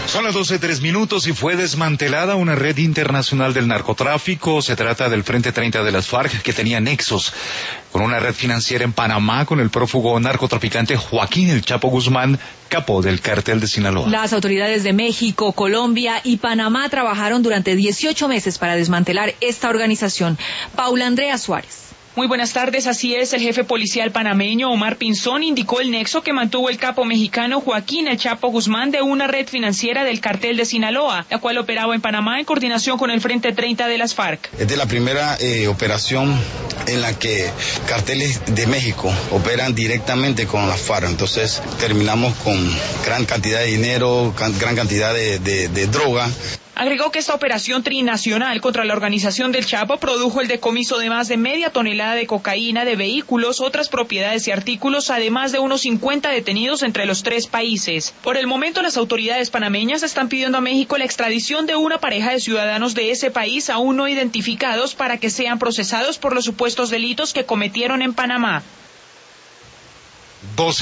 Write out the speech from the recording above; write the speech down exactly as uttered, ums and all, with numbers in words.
Son las doce tres minutos y fue desmantelada una red internacional del narcotráfico. Se trata del Frente treinta de las FARC, que tenía nexos con una red financiera en Panamá con el prófugo narcotraficante Joaquín El Chapo Guzmán, capo del cártel de Sinaloa. Las autoridades de México, Colombia y Panamá trabajaron durante dieciocho meses para desmantelar esta organización. Paula Andrea Suárez. Muy buenas tardes, así es, el jefe policial panameño Omar Pinzón indicó el nexo que mantuvo el capo mexicano Joaquín El Chapo Guzmán de una red financiera del cartel de Sinaloa, la cual operaba en Panamá en coordinación con el Frente treinta de las FARC. Es de la primera eh, operación en la que carteles de México operan directamente con las FARC, entonces terminamos con gran cantidad de dinero, can, gran cantidad de, de, de droga. Agregó que esta operación trinacional contra la organización del Chapo produjo el decomiso de más de media tonelada de cocaína, de vehículos, otras propiedades y artículos, además de unos cincuenta detenidos entre los tres países. Por el momento, las autoridades panameñas están pidiendo a México la extradición de una pareja de ciudadanos de ese país aún no identificados para que sean procesados por los supuestos delitos que cometieron en Panamá.